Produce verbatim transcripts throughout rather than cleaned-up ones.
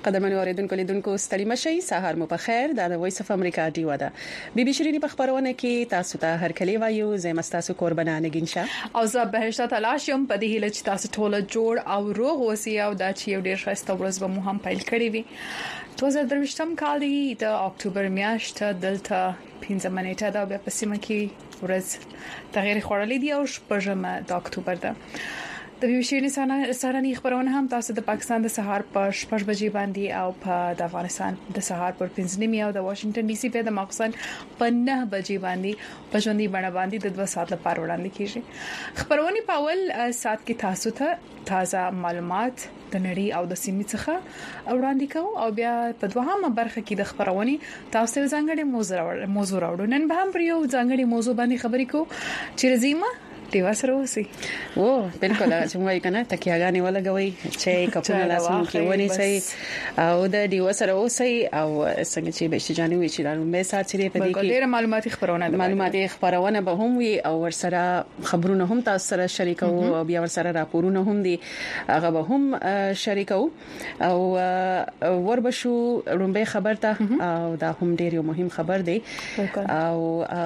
قدرمنو اوریدونکو لیدونکو ستړي مشي سهار مو په خیر دا د وایس اف امریکا دی ودا بي بي شيرینی په خبرونه کې تاسو ته هر کلی وایو زم تاسو قربانانه ګینشه او زه بهشته تلاشم په دې هیله چې تاسو ټول جوړ او روغ اوسئ او دا چې یو ډیر ښه ورځ به مو هم پیل کړی وي دوه زره درویشتم کال دی د اکتوبر میاشت دلته پنځه منېټه دا په سیمه کې ورځ تغیر خورلې دی او شپږمه د اکتوبر ده د بي بي شيرینی سهارني خبرونه هم تاسو د پاکستان د سهار په شپږ بجې باندې او په د افغانستان د سهار پر پنځه نیمه او د واشنگټن ډي سي په د مخزن په نه بجې باندې په ژوندۍ بڼه باندې د دوه ساعت لپاره وړاندې کیږي خبرونه په اول ساعت کې تاسو ته تازه معلومات د نړۍ او د سیمې څخه وړاندې کوو او بیا په دوهمه برخه کې د خبرونه تاسو ته ځانګړي موضوع موضوع راوړو نن به هم پر یو ځانګړي موضوع باندې خبرې کوو چې رزيمه دیوا سره اوسي او بالکل چې موږ کنه تکیاګانی ولګوي چې کپونه لاسونو کې ونی سي او د دیوا سره اوسي او څنګه چې به شجاني وي چې نو مې سات سره په دې کې ډېر معلوماتي خبرونه معلوماتي خبرونه به هم وي او ورسره خبرونه هم تاسو سره شریکو او بیا ورسره راپورونه هم دي هغه به هم شریکو او وربشو رومبه خبر ته او دا هم ډېر یو مهم خبر دی او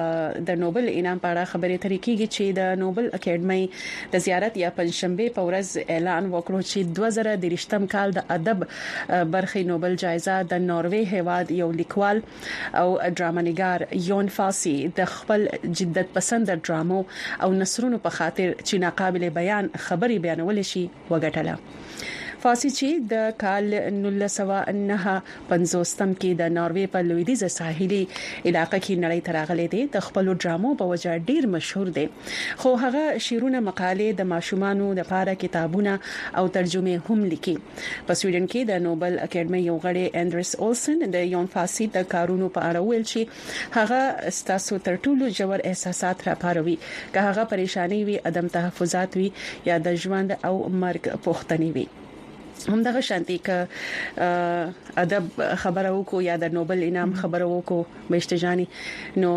د نوبل انعام په اړه خبرې ترې کیږي چې د نوبل اکیډمي د زیارت یا پنځشنبه په ورځ اعلان وکړو چې دوه زره درشتم کال د ادب برخې نوبل جایزه د ناروې هیواد یو لیکوال او ډرامانیګار یون فاسي د خپل جدت پسند ډرامو او نثرونو په خاطر چې ناقابل بیان خبري بیانول شي وګټله فاسي چې د کال نولس سوه نهه پنځوستم کې د ناروې په لویدیځ ساحلي علاقې کې نړۍ تراغلي دي د خپل ډرامو په وجه ډیر مشهور دي خو هغه شیرونه مقاله د ماشومانو د لپاره کتابونه او ترجمه هم لیکي په سویډن کې د نوبل اکیډمي یو غړي اندرس اولسن د یون فاسي د کارونو په اړه ویل چې هغه ستاسو تر ټولو جوړ احساسات راپاروي که هغه پریشانی وي عدم تحفظات وي یا د ژوند او مرګ پوښتنې وي هم دغه شانتي ک ادب خبرو کو یا د نوبل انعام خبرو کو مشتجانی نو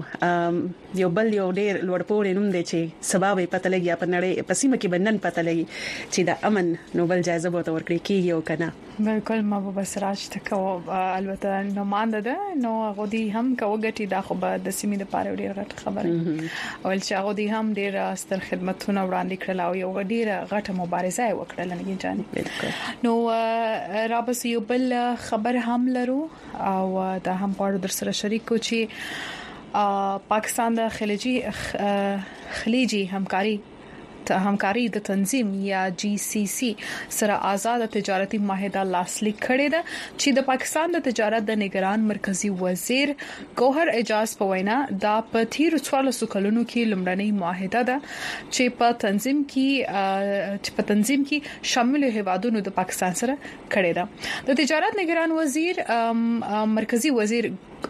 یو بل یو ډیر لوړپوړ نوم دی چې سبب پته لګي په نړۍ په سیمه کې بنن پته لګي چې د امن نوبل جایزه ورته ورکړي کیږي او کنه بالکل ما به بس راځ تکو البته نو مانده ده نو غودي هم کوګټي د خو د سیمې د پاره ډیر غټ خبره اول چې غودي هم ډیر ستر خدمتونه وړاندې کړل او یو ډیر غټه مبارزه وکړل نه جاني نو رابس یو بل خبر هم لرو او دا هم غواړو در سره شریکو چې پاکستان د خلیجي خلیجي همکاري ته همکاري د تنظیم یا جی سی سی سره آزاد تجارتي معاهده لاسلیک کړې ده چې د پاکستان د تجارت د نگران مرکزی وزیر ګوهر اعجاز په وینا دا په تیر څوارلسو کلونو کې لومړنۍ معاهده ده چې په تنظیم کې چې په تنظیم کې شامل هیوادونو د پاکستان سره کړې ده د تجارت نگران وزیر مرکزی وزیر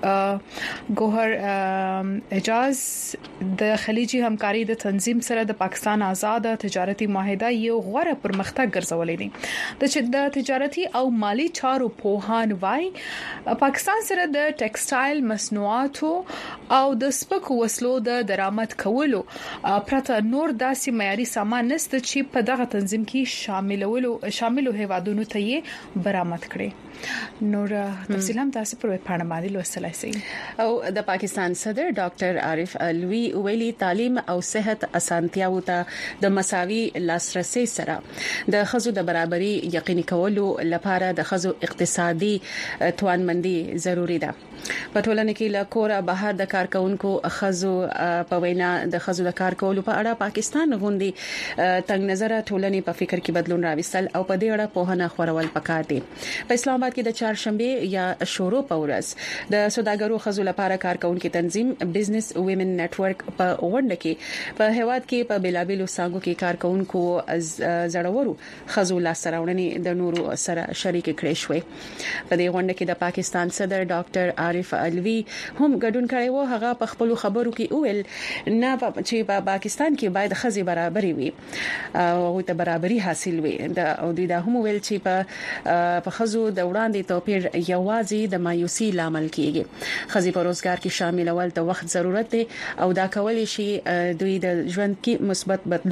ګوهر اعجاز د خلیجي همکاري د تنظیم سره د پاکستان آزاد تجارتي معاهده یو غوړه پرمختګ ګرځولې دي د تجارتي او مالی چارو پوهان وای پاکستان سره د ټیکسټایل مصنوعاتو او د سپکو وسلو د درآمد کولو پرته نور داسې معیاري سامان نشته چې په دغه تنظیم کې شاملولو شاملو هیوادونو ته یې برآمد کړي نور تفصیل هم تاسو پر وپاڼه باندې لوستلای شئ او د پاکستان صدر ډاکټر عارف الوی ویلي تعلیم او صحت اسانتیاو ته د مساوي لاسرسي سره د خزو د برابرۍ یقیني کولو لپاره د خزو اقتصادي توانمندي ضروری ده په ټولنه کې له کوره بهر د کارکونکو خزو په وینا د خزو د کار کولو په اړه پاکستان غوندي تنگ نظر ټولنې په فکر کې بدلون راوستل او په دې اړه په هنه خورول پکار دي په اسلام آباد کې د چهارشنبه یا شورو په ورځ د سوداګرو خزو لپاره کارکونکو تنظیم بزنس ویمن نتورک په وړاندې کې په هیواد کې په بلابلو ساغو کې کارکونکو زړورو خزو لاسراوړنې د نورو سره شریک کړي شوې په دې وړاندې کې د پاکستان صدر ډاکټر عارف الوی هم ګډون کړی وو هغه په خپل خبرو کې ویل نه چې په پاکستان کې باید خزي برابرۍ وي او ته برابرۍ حاصل وي د او د هم ویل چې په په خزو د وړاندې توپیر یوازې د مایوسي لامل کیږي خزي په روزګار کې شامل اول د وخت ضرورت دی او دا کولای شي دوی د ژوند کې مثبت بدلون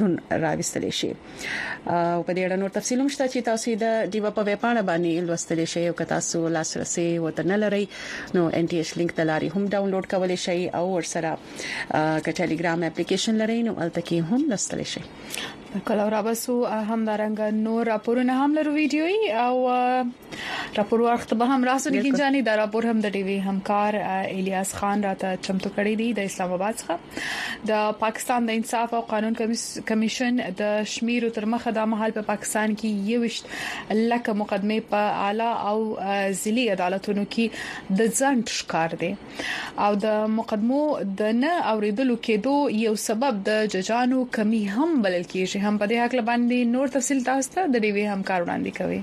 بدلون راوستل شي. او په دې اړه نور تفصیل هم شته چې تاسو د دیوا په ویب پاڼه باندې لوستل شي او که تاسو لاسرسي وته لري نو ان ټي ایچ لینک تلاري هم ډاونلوډ کولای شئ او ورسره ک ټلګرام اپلیکیشن لري نو التکی هم لوستل شي. کله را بسو هم درنګ نور راپورونه هم لرو ویډیوي او راپور وخت به هم راسو دي جاني دا راپور هم د ټي وي همکار الیاس خان راته چمتو کړی دی د اسلام آباد څخه. د پاکستان د انصاف او قانون کمیشن د شمیرو تر مخه د محل په پاکستان کې یوشت لکه مقدمه په اعلی او ضلعي عدالتونو کې د ځنډ ښکار دي او د مقدمو د نه اوریدلو کېدو یو سبب د ججانو کمی هم بلل کېږي. هم په دې حق باندې نور تفصیل تاسو ته د ډیوی همکار وړاندې کوي.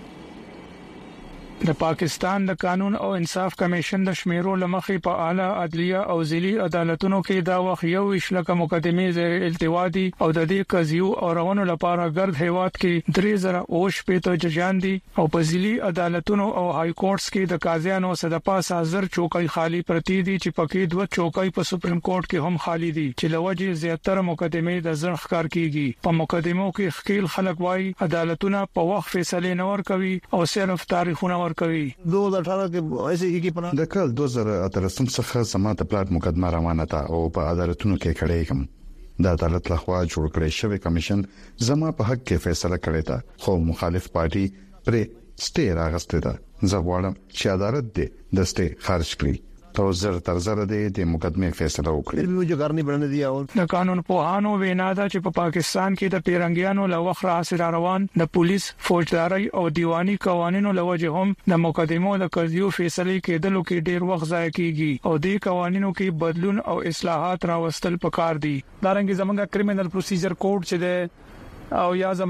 د پاکستان د قانون او انصاف کمیشن د شمیرو لمخې په اعلی عدلیه او ضلعي عدالتونو کې دا وخت یو اشلکه مقدمه زیر التوا دي او د دې قضیو او روانو لپاره ګرد هیواد کې درې زره او شپږ ججان دي او په ضلعي عدالتونو او های کورټس کې د قاضیانو صد پاس حاضر چوکۍ خالی پرتی دي چې پکې دوه چوکۍ په سپریم کورټ کې هم خالی دي چې لوجه زیاتره مقدمه د ځنډ ښکار کیږي. په مقدمو کې خکیل خلک وايي عدالتونه په وخت فیصله نه ور کوي او صرف تاریخونه کوي. دو ہزار اٹھارہ کې ایسے کی پناه د کال دو هزار اتلس څخه سماعت پلاټ مقدمه روانه ده او په عدالتونو کې کړي کوم د عدالت لخوا جوړ کړی شوی کمیشن زما په حق کې فیصله کړی دا خو مخالف پارټي پر سټې راغسته ده زه غواړم چې عدالت دې د سټې خارج کړي تو زر تر زر دې د مقدمه فیصله وکړي. د جو کارنی بننه دی او د قانون په هانو وینا دا چې په پاکستان کې د پیرنګیانو لوخر اثر روان د پولیس فوجداري او دیوانی قوانینو لوجه هم د مقدمو د قضیو فیصله کېدلو کې ډیر وخت ضایع کیږي او د قوانینو کې بدلون او اصلاحات راوستل پکار دي. دا رنګ زمونږ کرمینل پروسیجر کوډ چې ده او یا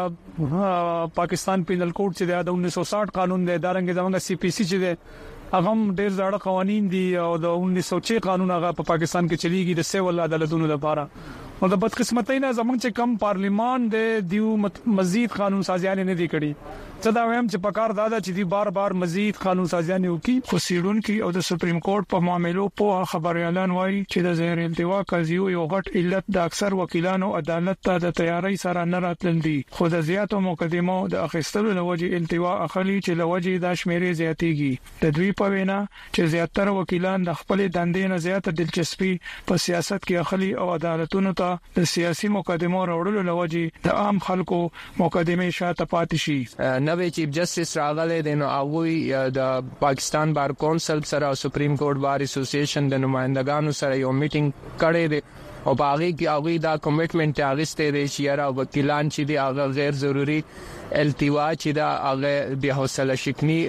زمونږ پاکستان پینل کوډ چې د انیس سو ساٹھ قانون دی دا رنګ زمونږ سی پی سی چې ده هغه ډېر زړه قوانين دي او د انیس سو چھ قانون هغه په پاکستان کې چلیږي د سیول عدالتونو لپاره او د بدقسمتۍ نه زمونږ چې کم پارلیمان د دیو مزید قانون سازیان نه دي کړی. څه دا وایم چې پکار دادا چې دی بار بار مزید قانون سازیان وکي خو سیډونکو او د سپریم کورټ په معاملو په خبري اعلان وایي چې د زهر التوا قضیو یو غټ علت د اکثر وکیلانو عدالت ته د تیاری سره نه راتلل دي خو د زیاتو مقدمو د اخیستلو لوجه التوا اخلي چې لوجه د شمیرې زیاتېږي. د دوی په وینا چې زیاتره وکیلان د خپل دندې نه زیاته دلچسپي په سیاست کې اخلي او عدالتونو ته د سیاسي مقدمو راوړلو لوجه د عام خلکو مقدمه شاته پاتې شي. نوې چیف جسټس راغله د نو اووي د پاکستان بار کونسل سره سپریم کورټ بار اسوسییشن د نمائندګانو سره یو میټینګ کړی دی او باغی کې هغه دا کمټمنټ اغسته دی چې را وکیلان چې دی هغه غیر ضروري التوا چې دا هغه به حوصله شکنی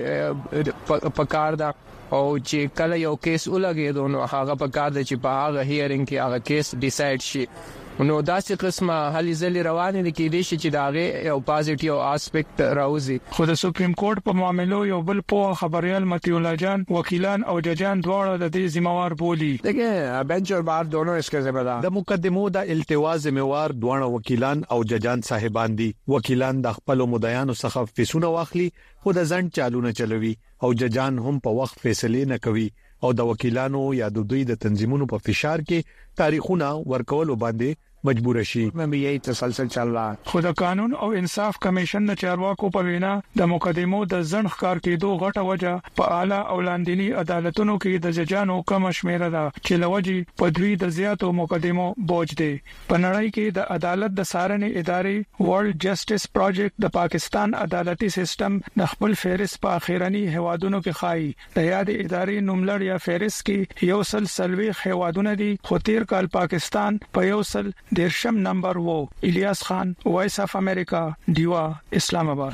پکار دا او چې کله یو کیس ولګي نو هغه پکار دی چې په هغه هیرینګ کې هغه کیس ډیسایډ شي. نو داسې قسمه هلي ځلې روانې دي کې دي چې داغه یو پازیټیو اسپیکټ راوځي. خو د سپریم کورټ په معاملو یو بل په خبريال متي الله جان وکیلان او ججان دواړه د دې ذمہوار بولی. دغه بنچر بار دونو اسکه ذمہدار د مقدمو د التوا ذمہوار دوه وکیلان او ججان صاحبان دي. وکیلان د خپل مدعیانو څخه فیسونه واخلي خو د ځند چالونه چلوي او ججان هم په وخت فیصله نه کوي او د وکیلانو یا د دوی د تنظیمونو په فشار کې تاریخونه ورکول وباندې مجبور شي. مې تسلسل چل رہا خو د قانون او انصاف کمیشن د چارواکو په وینا د مقدمو د ځنډ ښکار کېدو غټه وجه په اعلی او لاندنی عدالتونو کې د ججانو کم شمیره ده چې لوجه په دوی د زیاتو مقدمو بوج دي. په نړۍ کې د عدالت د سارنې ادارې ورلد جسټس پروجیکټ د پاکستان عدالتي سیستم د خپل فهرست په اخیرنی هوادونو کې خای د یاد ادارې نوملړ یا فهرست کې یو سل سلوي هوادونه دي خو تیر کال پاکستان په یو سل دیرشم نمبر وو. الیاس خان وایس اف امریکا دیوا اسلام آباد.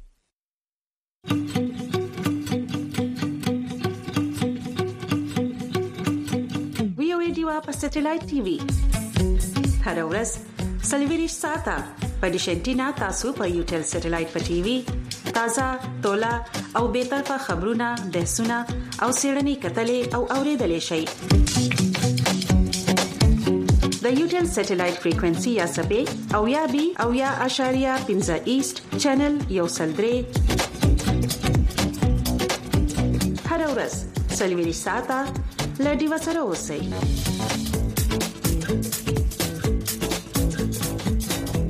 وی او ای دیوا په سټلایټ ټي وي هر ورځ سلویریش ساته په ډیشنټینا تاسو په یوټل سټلایټ په ټي وي تازه تولا او به طرفه خبرونه بحثونه او سیړنی کتلې او اوریدلې شي. د یوټل سټلایټ فریکوئنسي یا سبې او یا بي او یا اشاریه پنځه ایست چینل یو سلدري هر ورځ سلویری ساته لډي وسره اوسئ.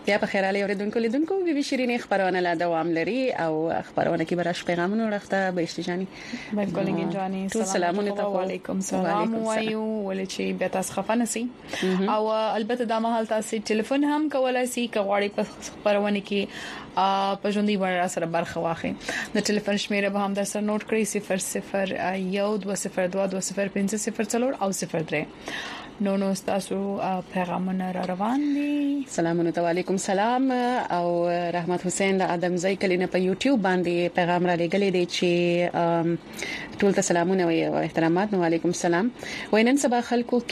روغتیا په خیر علي اوریدونکو لیدونکو بي بي شيرين خبرونه لا دوام لري او خبرونه کې براش پیغامونه راخته به اشتجاني بالکل انجاني سلامونه ته وعليكم السلام وایو ولې چې به تاسو خفنه سي او البته د مهال تاسو ټلیفون هم کولای سي کغواړي په خبرونه کې په ژوندۍ ور سره برخه واخلي د ټلیفون شمیره به هم در سره نوٹ کړئ صفر صفر یو دوه صفر دوه دوه صفر پنځه صفر څلور او صفر درې نو نو تاسو پیغامونه را روان دي سلامونه علیکم سلام او رحمت حسین د ادم زئی کلینه په یوټیوب باندې پیغام را لګلې دی چې ټول ته سلامونه او احترامات نو علیکم سلام وینن سبا خلکو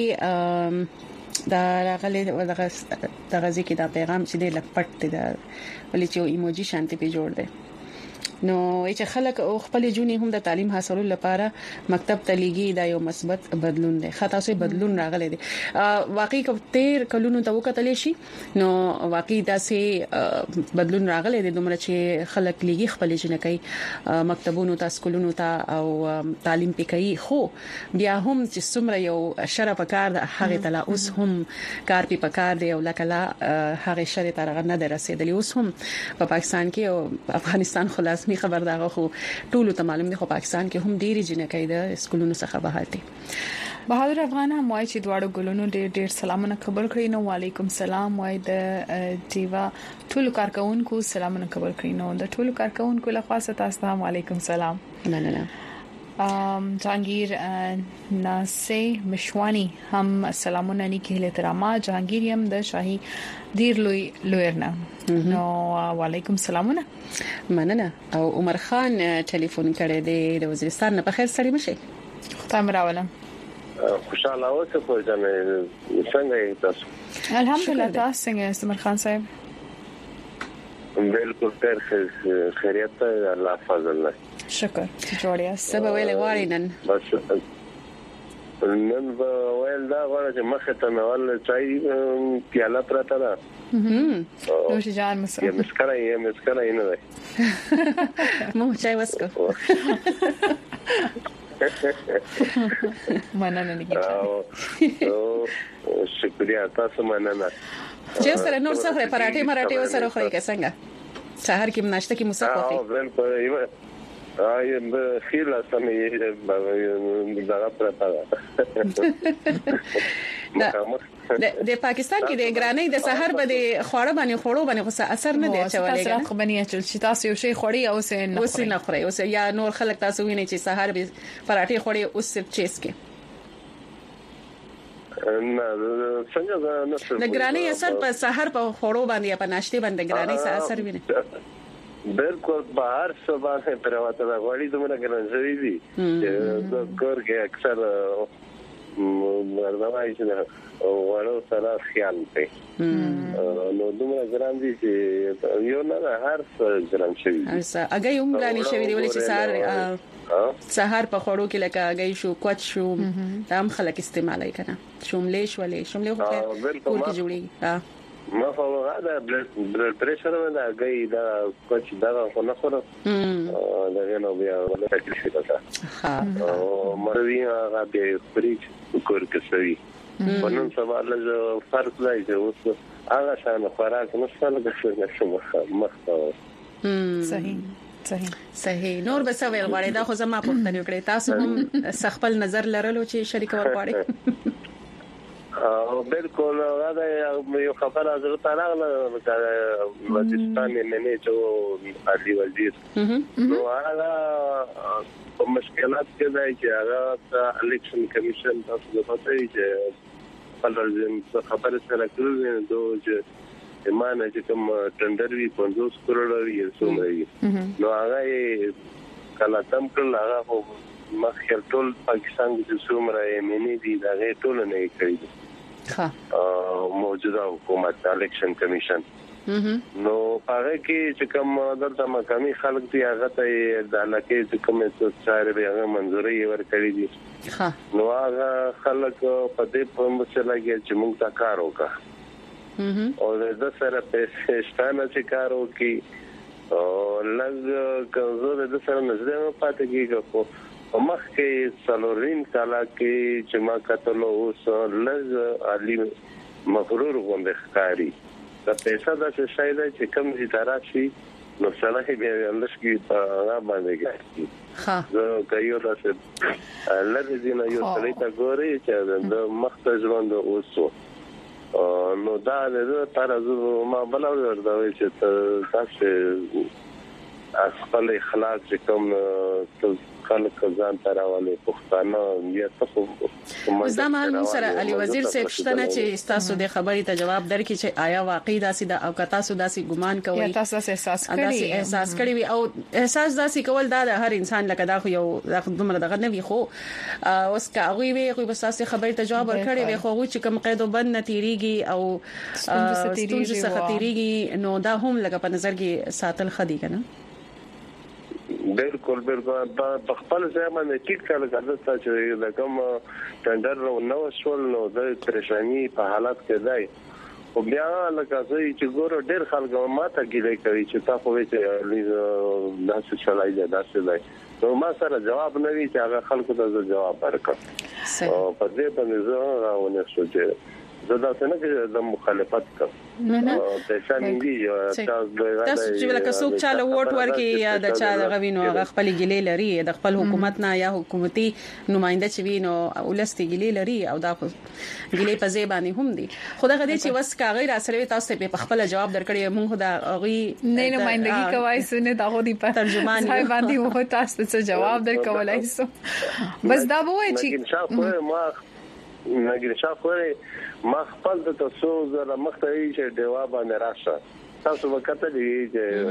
کې دا راغلي دغه دغه ځکه دا پیغام چې د لپټ دی دا ولې چې ایموجي شانتي په جوړ دی نو چې خلک او خپل جونې هم د تعلیم حاصلولو لپاره مکتب ته لګي دا یو مثبت بدلون دی خاطر سه بدلون راغلی دی واقعي کتیر کلونو ته وکتل شي نو واقعي دا سه بدلون راغلی دی دومره چې خلک لګي خپل جنې کوي مکتبونو ته سکولونو ته او تعلیم پکې خو بیا هم چې څومره یو شرف کار د هغه تلا اوس هم کار په پکار دی او لکه هغه شرط ترغه نه درسیدلی اوس هم په پاکستان کې او افغانستان خلاص می خبر دا خو ټول ته معلوم دي خو پاکستان کې هم ډېری جنکې د سکولونو څخه بهر دي بهادر افغان هم وایي چې دواړو ګلونو ډېر ډېر سلامونه قبول کړئ نو وعلیکم سلام وایي د دیوا ټول کارکونکو سلامونه قبول کړئ نو د ټول کارکونکو لخوا تاسو ته وعلیکم سلام نه نه نه ام جهانگیر ناسه مشوانی هم سلامونه نیکی احترامات جهانگیر هم د شاهي دیر لوی لویرنا نو وعلیکم سلامونه مننه او عمر خان ټلیفون کړی دی د وزیرستان نه په خیر سړی مشه خدای مراولم خوشاله اوسه په ځنه څنګه تاسو الحمدلله تاسو څنګه عمر خان صاحب بالکل خیر خیریت الله فضل الله شکر جوړیا سبا ویلې غواړي نن بس نن ویل دا غواړي چې مخه ته نوال چای پیاله پراته ده نو چې جان مسه یې مسکره یې مسکره نه ده مو چای وسکو مننه نګی او شکریا تاسو مننه چې سره نور څه پراټې مراټې وسره خوري که څنګه سحر کې ناشته کې مسافه او بالکل آی د خیله سمې دا پراته د پاکستان کې د ګرانۍ د سحر باندې خوړه باندې خوړو باندې خو اثر نه دی چولې تاسو خو باندې چې تاسو یو شی خوري او سه نه خوري نه خوري او یا نور خلک تاسو ویني چې سحر به پراټې خوري اوس صرف چیس کې نه څنګه د ګرانۍ اثر په سحر په خوړو باندې په ناشته باندې ګرانۍ څه اثر ویني بالکل بهر صبح سے پرواته غوړی دومره ګرځوي دي چې د کور کې اکثر مرزوای چې وړو سره خیال کوي نو دومره ګرام دي چې یو نه هر څه ګرام شي هغه یوم ګرانی شوی دی ولې چې سحر سحر په خوړو کې لکه هغه شو کوچ شو دام خلک استعمالای کنه شوملې شولې شوملې خو کور کې جوړي ما هو هذا بلد بريشر ولا جاي ده كوتش ده خو خو ده غنو بیا ولا تکلیف ده ها او مروي هغه به فریج کور کوي په نن سبا له فرق دی چې اوس هغه شان خوراک نه څه لګښت نشو مخه صحیح صحیح صحیح نور به څه ویل غواړي دا خو زما پوښتنه وکړه تاسو هم خپل نظر لرلو چې شریک ورغواړي او بالکل دا یو خبر حضرت راغله د وزیرستان نه چې علي وزیر نو هغه په مشکلات کې دی چې هغه الیکشن کمیشن تاسو ته پته وي چې خپل خبره سره کړل نو چې ایمانه چې کوم ټندر وی پنځوس کروڑ وی څومره نو هغه کله تم کړل هغه مخکې ټول پاکستان کې څومره یې دي دا غي ټول نه کوي ها موجوده حکومت الیکشن کمیشن نو هغه کې چې کوم درته مقامي خلک دی هغه ته د علاقې چې کوم څه چاره به هغه منځوري ورکړي دي ها نو هغه خلک په دې په مسله کې چې موږ تا کار وکړو او د سره په ستانه چې کار وکړي او لږ کوزه د سره نږدې پاتې کیږي په مخ کې څلورین کاله کې چې ما کتلو اوس لږ علي مغرور غونډه ښکاری د پیسې د څه شای دی چې کوم دي تراشي نو صلاح به اندشګي په هغه باندې کوي ها زه کایو تاسو لږ دي نه یو څلې تا ګوري چې د مخته ژوند اوسو نو دا د تاسو ما بلور ورته چې تاسو خپل اخلاق چې کوم خلک ځان تراولي پښتانه یا تاسو زما مهال سره علي وزیر صاحب شتنه چې تاسو د خبرې ته جواب درکې چې آیا واقعي داسې د او کتا سو داسې ګمان کوي یا تاسو احساس کړی داسې احساس کړی وي او احساس داسې کول دا د هر انسان لکه دا خو یو دومره دغه نه وي خو اوس کا غوي وي خو بس تاسو خبرې ته جواب ورکړی وي خو چې کوم قید وبند نتیریږي او ستونزې څخه تیریږي نو دا هم لکه په نظر کې ساتل خدي کنه بالکل بالکل په خپل ځای باندې ټیک کار کوي چې د کوم ټندر نو شول نو د پریشانی په حالت کې دی او بیا لکه چې ګورو ډېر خلک ماته ګیلې کوي چې تاسو وایي چې داسې چلای دی داسې دی نو ما سره جواب نه وی چې هغه خلکو ته جواب ورکړم او په دې باندې زه راونه سوچې زه دا څنګه چې د مخالفت کوم نه نه پیسې نیندي تاسو چې لکه څوک چاله ووټ ورکي یا د چا غوینو خپل ګلې لري د خپل حکومت نه یا حکومتي نماینده چې وینو ولستي ګلې لري او دا ګلې په ځای باندې هم دي خدای غدي چې وس کاغی را سره تاسو په خپل جواب درکړی موږ دا غوي نه نمائندګي کوي سونه دا غو دي په ترجمان ځای باندې وو تاسو ته جواب درکولای سو بس دا وای چې ما نګری شاوخه ما خپل د تاسو زره مختوي چې دیوا باندې راشه تاسو وکړه دې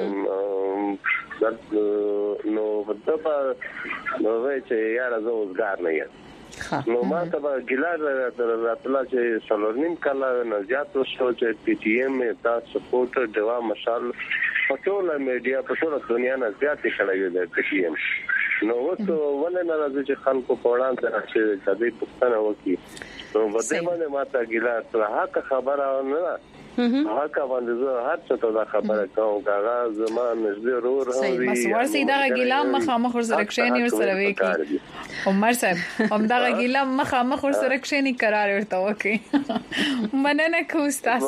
چې نو بدبا نو وای چې یار زه اوسګار نه یم نو ما ته ګلار راتلا چې سلورنیم کله نه زیات وشو چې پی ټی ایم دا سپورټ دیوا مشال په ټوله میډیا په ټوله دنیا نه زیات کړی دی پی ټی ایم نو وته ولې نه راځي چې خلکو په وړاندې راځي چې دې پښتنه وکي نو بده باندې ماته ګیلا تر هغه خبره نه هغه باندې زه هر څه ته خبره کوم کاغه زما نږدې رور هم بس ورسې دا ګیلا مخه مخ ور سره کښینی ور سره وکی عمر صاحب هم دا ګیلا مخه مخ ور سره کښینی قرار ورته وکی مننه کو تاسو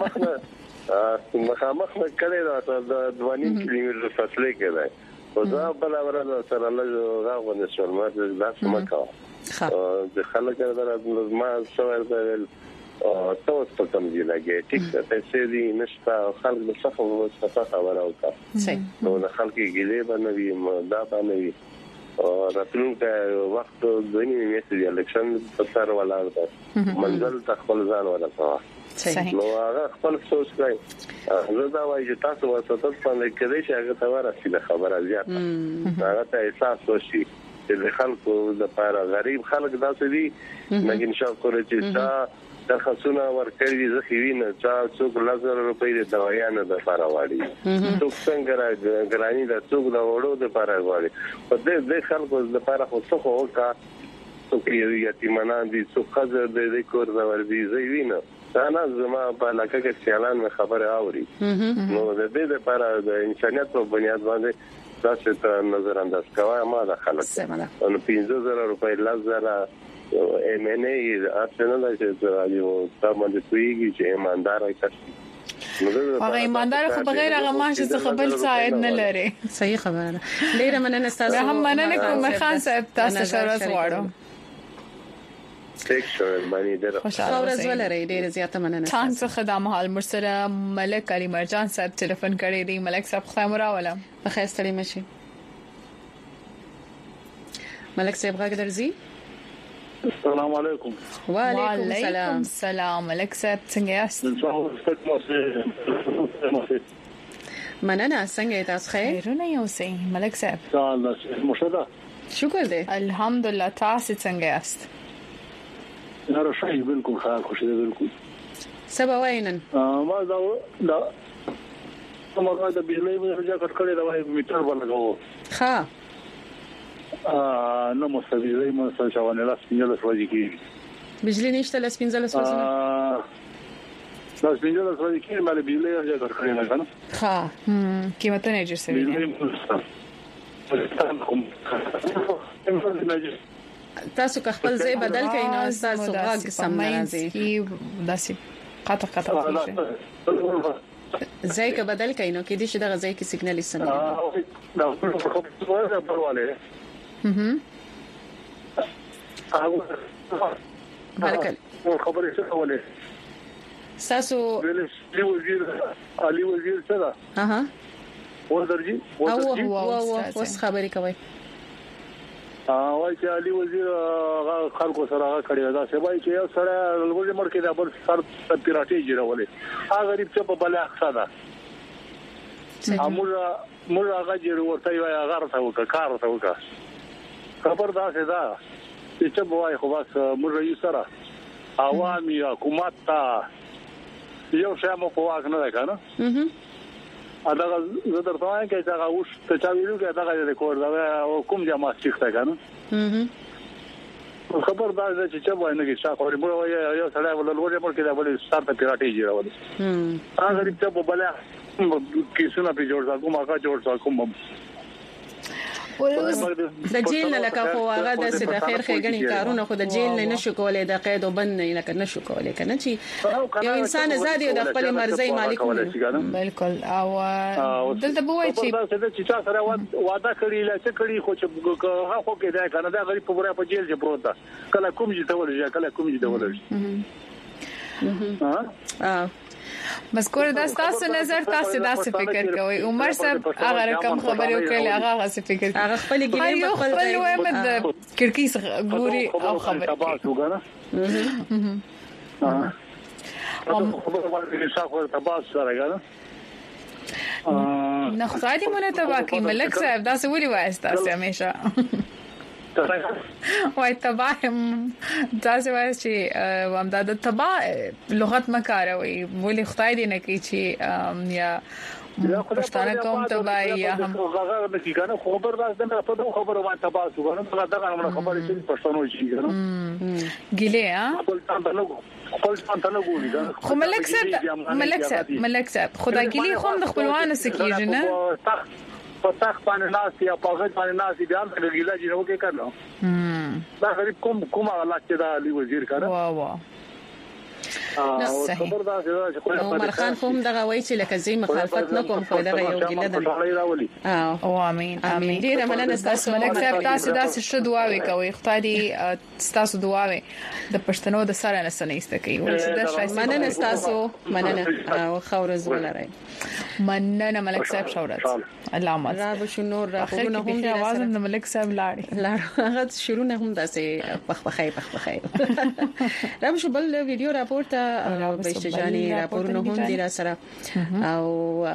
څخه مخه مخ کړي دا د دوانیم کیلومتر فاصله کې ده او دا بل اوره سره له غاغونه شول ما دا سم کاوه د خلک درته ما څور ځل او تاسو په کوم ځای کې ټیک پیسې دي نشته خلک د څه څه خبره وکړه نو د خلک ګلې باندې دا باندې او راتلونکي وخت د دنیا میاشتې د الیکشن په سر ولاړ ده منځل تخپل ځان ورته نو هغه خپل سوچ کوي زه دا وايي چې تاسو وساتت باندې کړئ چې هغه تور اصلي خبره زیاته هغه ته احساس وشي چې خلکو د پاره غریب خلک داسې دي لکه نشو کولای چې دا درخواستونه ورکړي ځکه ویني چې څوک لزر روپۍ د دوايانو د لپاره واړي څوک څنګه راګرانی د څوک د وړو د لپاره واړي په دې د خلکو د لپاره خو څه وکا څوک یې یتیمانان دي څوک خزر د کور د ور دي زوی ویني دا نه زما په لکه کې سیالان خبره اوري نو د دې لپاره د انسانيت په بنیاد باندې تاسو ته نظر انداز کوي ما د خلک نو پنځه زره روپۍ لزره ام ان ای اصلنا چې یو تاسو باندې کوي چې ایماندار وي هغه ایماندار خو بغیر هغه ماشه څه خپل ساعد نه لري صحیح خبره ډیره مننه تاسو هم مننه کوم خان صاحب تاسو شرف غواړم ټیک شوه باندې ډېر خوشاله ورځ ولرئ ډېر زیاته مننه تاسو خدامه حال مرسره ملک علي مرجان صاحب ټلیفون کړی دی ملک صاحب خیر راوله بخیر ستړي مشي ملک صاحب غږ درځي السلام علیکم وعلیکم السلام ملک صاحب څنګه یاست مننه څنګه تاسو خیر نه یوسئ ملک صاحب تاسو مشهدا شکر دی الحمدلله تاسو څنګه یاست نه راځي بالکل ښه خوشاله بالکل سبا وینن ما دا دا کومه د بجلی ورجا کټ کړی دا وای میټر باندې ښه ا نو مو سوي مو څه لاس پنځه ورځې کې بجلی نشته لاس پنځه ورځې لاس پنځه ورځې کې مال بجلی ورجا کټ کړی نه کنه ښه هم قیمت نه جوړ تاسو خپل ځای بدل کړئ نو تاسو غږ سم نه راځي کی داسې قطع قطع کیږي ځای کې بدل کینو کې دي چې د غځای کې سیګنال یې سمې دا خو په څه پرواله هم هغه برکل خبرې څه کوله ساسو علي وزیر علي وزیر څه ده اها ورځي ورځي او او اوس خبرې کوي ا وای چې علي وزیر خلکو سره هغه کړی دا څه وای چې یو سره لږه مړ کې دا بل سر پیراټي جوړولې هغه غریب څه په بل اقصاده امر مر هغه جوړ ورته یو هغه راته وکړه کار راته وکړه خبر دا څه دا چې وای خو بس مر رئیس سره عوامي حکومت ته یو شامو په واک نه ده کنه دا زه درته وایم چې دا اوس ته چا ویلو کې دا غوړي کور دا کوم جماعت څخه کنه خبر دا چې چې وای نه کې څا خوري مړ وای یو سړی ولول مړ کې دا بل ستاره پیراټي جوړول هغه غریب ته په بل کې څنګه په جوړ ځا کومه کا جوړ ځا کوم د جیل نه لکه خو هغه د څه د خیر خېګنی کارونه خو د جیل نه نشو کولای د قید وبند نه لکه نشو کولای کنه چې یو انسان آزادي او د خپل مرزي مالک بالکل او دلته بوای چې چې تاسو سره وعده کړی لا څه کړی خو چې هغه خو کې دا کنه دا غریب په پوره په جیل کې پروت ده کله کوم چې ته ولې کله کوم چې ته ولې ها بس ګور دا تاسو نظر تاسو دا څه فکر کوئ عمر صاحب هغه رقم خبرې وکړي هغه څه فکر کوي هغه خپل ګلې په خپل ځای خپل کړکۍ ګوري او خبرې تباہ وګڼه ها خبره باندې څاخه تباہ سره غواړم نه خدای دې مونږ تباہ کی ملک صاحب دا څه ولي وایي تاسو همیشه وای تباہ تاسو وایي چې وامدا د تباہ لغت مکاروي ولې خدای دې نه کوي چې یا پښتانه کوم تباہ یا هم هغه د کیګانو خبر راځي نه په خبره باندې تباہ وګورم دا دغه خبره چې پښتنو شي ګیله خو ملک صاحب ملک صاحب ملک صاحب خدای ګیله خو د خپلوانو سکیږي نه په تخت باندې ناس یا په غږ باندې ناس دي هم د ګیلا جنو کې کړو دا غریب کوم کوم الله چې دا علي وزیر کړه وا وا خبر دا چې عمر خان کوم دغه وای چې لکه زی مخالفت نکوم خو دغه یو ګیله ده او امين امين ډیر مننه تاسو ملک صاحب تاسو داسې شو دعاوي کوي خدای دې تاسو دعاوي د پښتنو د سره نه سنېسته کوي ولې دا شایسته مننه تاسو مننه او خورز ولرای مننه ملک صاحب شورت علامه را به شنور را خورونه هم د आवाज د ملک صاحب لاړ لاړ هغه شروع نه هم داسې پخپخای پخپخای را به بل ویډیو راپورټ بشجانی راپورونه هم دي را سره او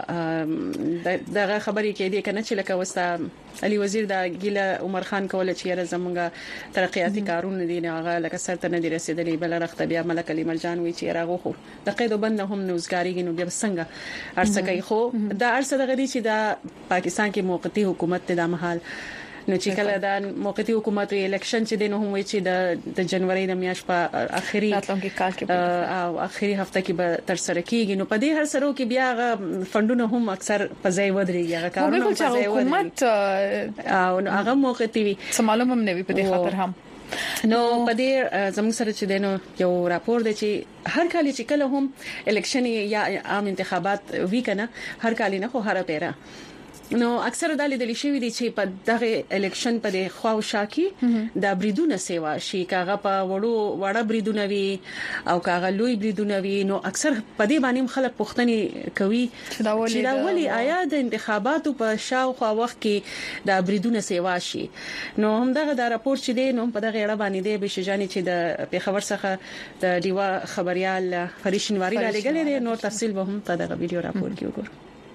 دغه خبرې کې دي کنه چې لکه وستا علي وزیر دا ګیله عمر خان کوله چې را زمونږه ترقیاتي کارونه دي نه هغه لکه سرته نه دي رسیدلې بل رخت بیا ملک علي مرجان وی چې راغو خو د قید وبند هم نوزګاریږي نو بیا څنګه ارڅ کوي خو دا ارڅ دغه دي چې دا پاکستان کې موقتی حکومت ته د محل نو چې کله دا موقتی حکومت وی الیکشن چې دینو هم وی چې د د جنوري د میاشت په اخري راتلونکي کال کې او اخري هفته کې به تر سره کیږي نو په دې هر سره کې بیا فندونه هم اکثر په ځای ودرېږي هغه کارونه په ځای حکومت او هغه موقتی وی معلومه هم نه وي په دې خاطر هم نو په دې زموږ سره چې دینو یو راپور دی چې هر کال چې کله هم الیکشن یا عام انتخابات وی کنه هر کال نه خو هر پیرا نو اکثر د لیدل شوی دي چې په دغه الیکشن په خواو شاکي د بریدونه سیوا شي کاغه په وړو وړه بریدونه وی او کاغه لوی بریدونه وی نو اکثر په دې باندې خلک پوښتنه کوي چې دا ولي آیا د انتخاباتو په شاو خوا وخت کې د بریدونه سیوا شي نو هم دغه د راپور چې دی نو په دغه اړه باندې دی بشجانی چې د پیښور څخه د دیوا خبريال فریشنواری را لګلې دي نو تفصیل به هم په دغه ویډیو راپور کې وګورئ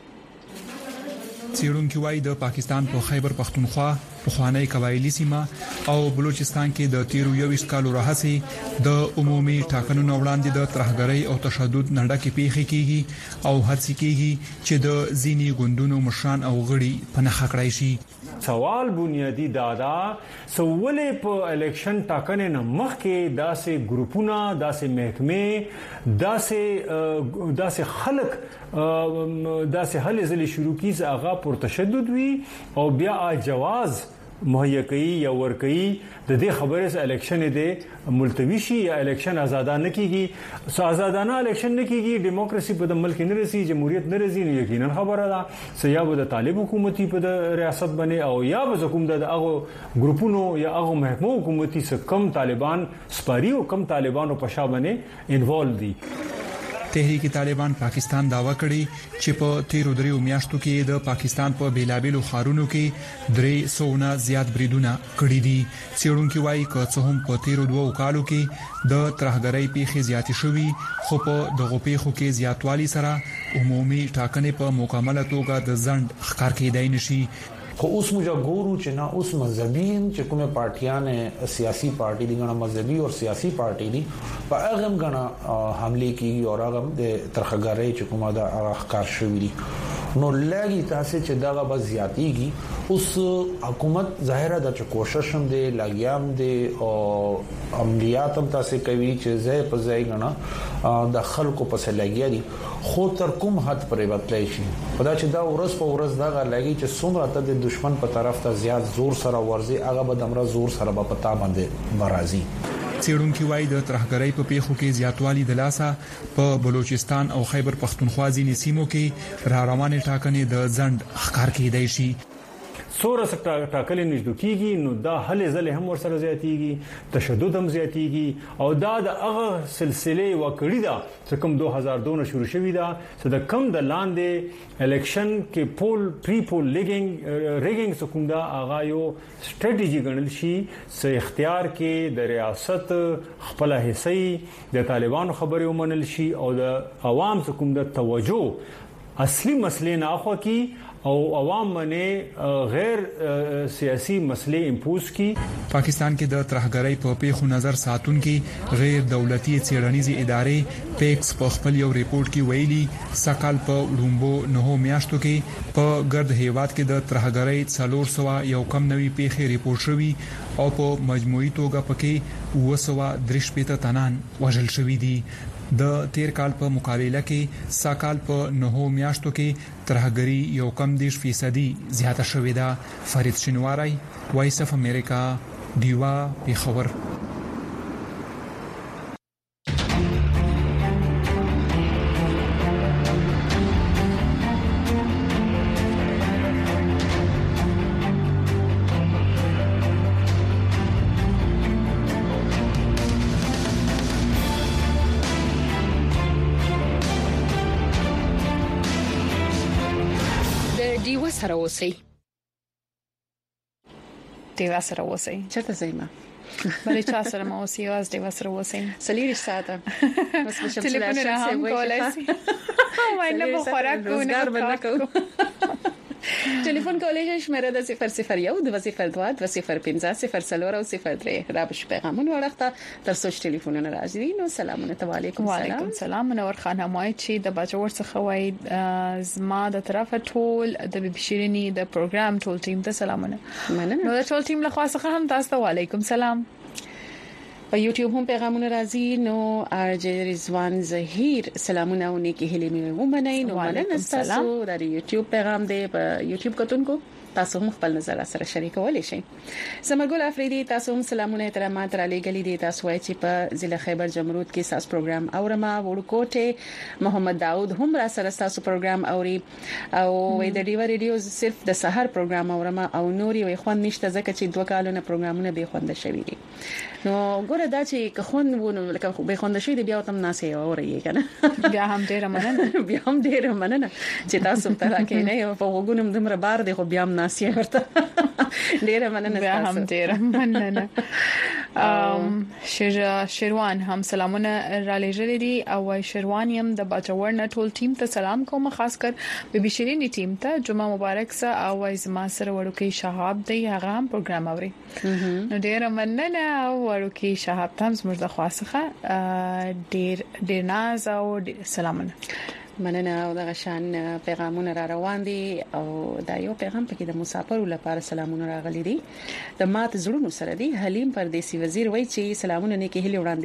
څېړونکو وايي د پاکستان په خیبر پختونخوا په خوانی قبایلی سیمه او بلوچستان کې د تیرو یویشت کالو راهسي د عمومي ټاکنو وړاندې د ترهګرۍ او تشدد نړۍ کې پیښې کیږي او هڅې کیږي چې د زینی ګوندونو مشران او غړي پنه خکړای شي سوال بنیادی دادا سوالې په الیکشن ټاکنې نه مخکې داسې ګروپونه داسې محکمې داسې داسې خلک داسې هلې ځلې شروع کیږي هغه پر تشدد وي او بیا جواز مهیا کوي یا ور کوي د دې خبرې س الیکشن دی ملتوي شي یا الیکشن آزادانه کیږي سو آزادانه الیکشن نه کیږي دیموکراسي په د ملک نه رسي جمهوریت نه رسي نو یقینا خبره ده سیا به د طالب حکومتي په د ریاست باندې او یا به کوم د هغه ګروپونو یا هغه محکمو حکومتي څخه کم طالبان سپاری او کم طالبانو په شا باندې انوالو دي تحریک طالبان پاکستان داوا کړی چې په تیرو دریو میاشتو کې د پاکستان په بیلابیلو خارونو کې درې سوونه زیات بریدونه کړي دي څېړونکو وايي چې څه هم په تیرو دوو کالو کې د ترهګرۍ پیښې زیاتې شوې خو په دغه پیښو کې زیاتوالی سره عمومي ټاکنې په مکمله توګه د ځند ښکار کېدای نشي خو اوس موږ ګورو چې نه اوس مذهبي چې کومه پارټیان سیاسي پارټي دي غنا مذهبي او سیاسي پارټي دي په هغه غنا حمله کوي او هغه د ترخګارۍ چې کومه د اخکار شوې دي نو لګي تاسو چې دا به زیاتېږي اوس حکومت ظاهره د کوشش هم دي لګیام دي او عملیات هم تاسو کوي چې ځای په ځای غنا د خلکو په سلګیا دي خو تر کوم حد پرې وتلای شي په دا چې دا ورځ په ورځ دا لګي چې څومره ته د دشمن په طرف ته زیات زور سره ورزي هغه به دمره زور سره په پتا باندې مرাজি څېړونکو وايي د ترهګرۍ په پیښو کې زیاتوالی د لاسه په بلوچستان او خیبر پختونخوا ځینې سیمو کې را روانې ټاکنې د ځند ښکار کېدای شي سوره ټاکلې نږدې کیږي نو دا هلې ځلې هم ورسره زیاتېږي تشدد هم زیاتېږي او دا د هغه سلسله وکړې ده چې کوم دوه هزار دوه شروع شوې ده چې د کم د لاندې الیکشن کې پول پری پول لیګینګ ریګینګ سکوم دا هغه یو سټریټیجی ګڼل شي چې اختیار کې د ریاست خپل حصې د طالبانو خبرې ومنل شي او د عوام سکوم د توجه اصلي مسلې نه اخوا کی او عوام باندې غیر سیاسي مسلې امپوز کی پاکستان کې د ترهګرۍ په پیښو نظر ساتونکو غیر دولتي څېړنیزې ادارې پیکس په خپل یو ریپورت کې ویلي سکهال په وړومبو نه میاشتو کې په ګرد هیواد کې د ترهګرۍ څلور سوه یو کم نوي پیښې ریپورت شوې او په مجموعي توګه پکې اوه سوه درې شپېته تنان وژل شوي دي د تیر کال په مقابله کې ساکال په نه میاشتو کې ترهګری یو کم دیش فیصدي زیاته شوې ده فرید شینواری وایس اف امریکا دیوا پیښور سره اوسئ دیوا سره اوسئ چرته زېما بلې چا سره مو اوسئ واز دیوا سره اوسئ سلیری ساته بس بشم تلیفون را هم کولای شي ما نه به خوراک کو ټلیفون کولای شئ شمیره د صفر صفر یو د صفر دوه د صفر پنځه صفر څلور او صفر درې را بش پیغامونه ورخته تر سوچ ټلیفونونه راځي نو سلامونه علیکم وعلیکم السلام نور خانمای چې د بچور څخه وای زما د طرفه ټول د بشیرینی د پروګرام ټول ټیم ته سلامونه مننه نو د ټول ټیم له خاصه هم تاسو ته وعلیکم السلام په یوټیوب هم پیغامونه راځي نو ارجه رضوان زهیر سلامونه او نیکی هلي مې ومنئ نو مننه تاسو د یوټیوب پیغام دی په یوټیوب کتونکو تاسو هم خپل نظر سره شریکولی شئ سمګل افریدي تاسو هم سلامونه احترامات را لېګلې دي تاسو وایي چې په ضلع خیبر جمرود کې ساس پروګرام اورما وړکوټه محمد داوود هم را سره تاسو پروګرام اوري او وې د ډیو ریډیو صرف د سحر پروګرام اورما او نوري وي خوند نشته ځکه چې دوه کالونه پروګرامونه به خوند شوي دي نو ګوره دا چې که خوند وونه لکه به خوند شوي دي بیا تم ناسې اوري کنه بیا هم ډیر مننه بیا هم ډیر مننه چې تاسو ته راکې نه په وګونم دمر بار دی خو بیا هم ناسې ورته ډیر مننه بیا هم ډیر مننه ام شیر شیروان هم سلامونه را لېږلې دي او وايي شیروان يم د باچور نه ټول ټیم ته سلام کوم خاص کر بیبي شیرینی ټیم ته جمعه مبارک سه او وايي زما سره وړوکی شهاب دی هغه هم پروګرام اوري نو ډیر مننه او وړوکی شهاب ته زموږ د خاصه ډیر ډیر ناز او سلامونه مننه او د غشان پیغامونه را روان دي او دا یو پیغام پکې د مسافرو لپاره سلامونه راغلي دي د مات زړونو سره دي حلیم پردیسی وزیر وایي چې سلامونه نیکی هلي وړاندې